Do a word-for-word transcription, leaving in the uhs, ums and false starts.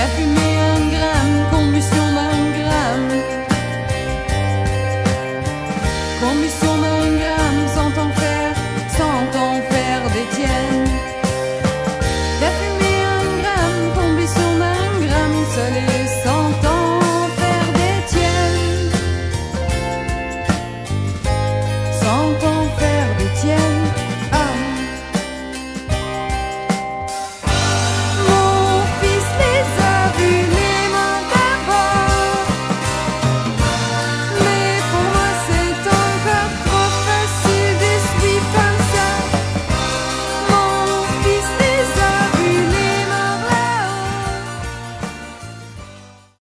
La fumée un gramme, combustion d'un gramme. Combustion d'un gramme, sans en faire, sans en faire des tiennes. La fumée un gramme, combustion d'un gramme, seul et sans en faire des tiennes. Sans en faire des tiennes.